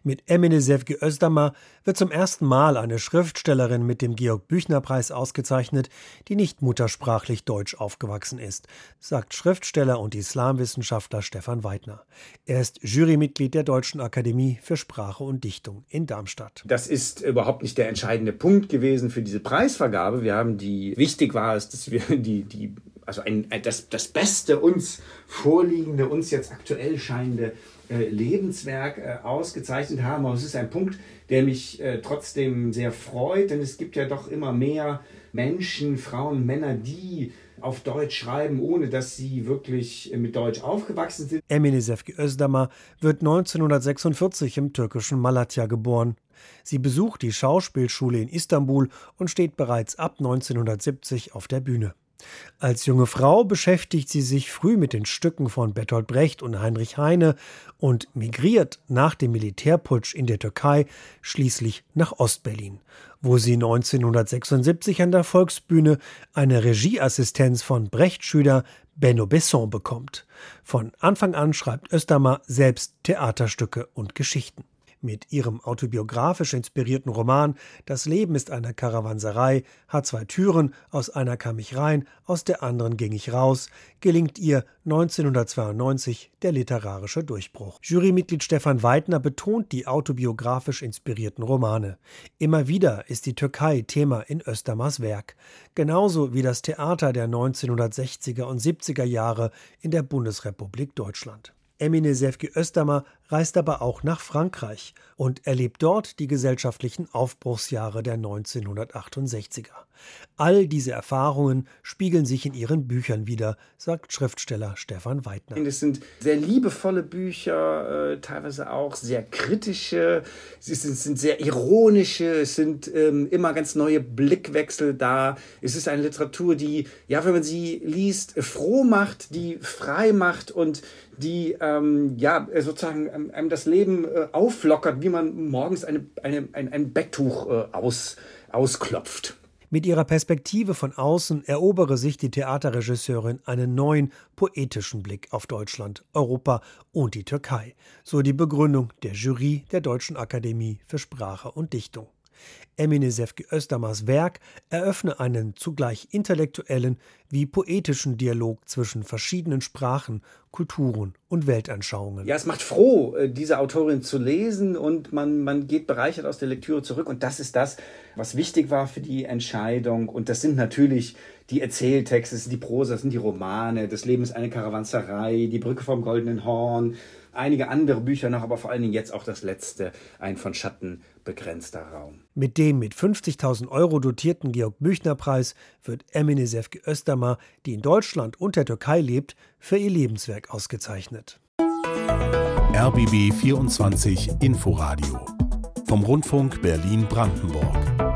Mit Emine Sevgi Özdamar wird zum ersten Mal eine Schriftstellerin mit dem Georg-Büchner-Preis ausgezeichnet, die nicht muttersprachlich deutsch aufgewachsen ist, sagt Schriftsteller und Islamwissenschaftler Stefan Weidner. Er ist Jurymitglied der Deutschen Akademie für Sprache und Dichtung in Darmstadt. Das ist überhaupt nicht der entscheidende Punkt gewesen für diese Preisvergabe. Wichtig war es, dass wir das beste uns vorliegende, uns jetzt aktuell scheinende Lebenswerk ausgezeichnet haben. Aber es ist ein Punkt, der mich trotzdem sehr freut, denn es gibt ja doch immer mehr Menschen, Frauen, Männer, die auf Deutsch schreiben, ohne dass sie wirklich mit Deutsch aufgewachsen sind. Emine Sevgi Özdamar wird 1946 im türkischen Malatya geboren. Sie besucht die Schauspielschule in Istanbul und steht bereits ab 1970 auf der Bühne. Als junge Frau beschäftigt sie sich früh mit den Stücken von Bertolt Brecht und Heinrich Heine und migriert nach dem Militärputsch in der Türkei schließlich nach Ostberlin, wo sie 1976 an der Volksbühne eine Regieassistenz von Brecht-Schüler Benno Besson bekommt. Von Anfang an schreibt Özdamar selbst Theaterstücke und Geschichten. Mit ihrem autobiografisch inspirierten Roman »Das Leben ist eine Karawanserei« hat 2 Türen, aus einer kam ich rein, aus der anderen ging ich raus, gelingt ihr 1992 der literarische Durchbruch. Jurymitglied Stefan Weidner betont die autobiografisch inspirierten Romane. Immer wieder ist die Türkei Thema in Özdamars Werk, genauso wie das Theater der 1960er und 70er Jahre in der Bundesrepublik Deutschland. Emine Sevgi Özdamar reist aber auch nach Frankreich und erlebt dort die gesellschaftlichen Aufbruchsjahre der 1968er. All diese Erfahrungen spiegeln sich in ihren Büchern wider, sagt Schriftsteller Stefan Weidner. Es sind sehr liebevolle Bücher, teilweise auch sehr kritische, es sind sehr ironische, es sind immer ganz neue Blickwechsel da. Es ist eine Literatur, die, ja, wenn man sie liest, froh macht, die frei macht und die sozusagen einem das Leben auflockert, wie man morgens ein Betttuch ausklopft. Mit ihrer Perspektive von außen erobere sich die Theaterregisseurin einen neuen, poetischen Blick auf Deutschland, Europa und die Türkei. So die Begründung der Jury der Deutschen Akademie für Sprache und Dichtung. Emine Sevgi Özdamars Werk eröffne einen zugleich intellektuellen wie poetischen Dialog zwischen verschiedenen Sprachen, Kulturen und Weltanschauungen. Ja, es macht froh, diese Autorin zu lesen und man geht bereichert aus der Lektüre zurück. Und das ist das, was wichtig war für die Entscheidung. Und das sind natürlich die Erzähltexte, das sind die Prosa, das sind die Romane, Das Leben ist eine Karawanserei, Die Brücke vom Goldenen Horn, einige andere Bücher noch, aber vor allen Dingen jetzt auch das letzte, Ein von Schatten begrenzter Raum. Mit dem mit 50.000 € dotierten Georg-Büchner-Preis wird Emine Sevgi Özdamar, die in Deutschland und der Türkei lebt, für ihr Lebenswerk ausgezeichnet. RBB 24 Inforadio vom Rundfunk Berlin-Brandenburg.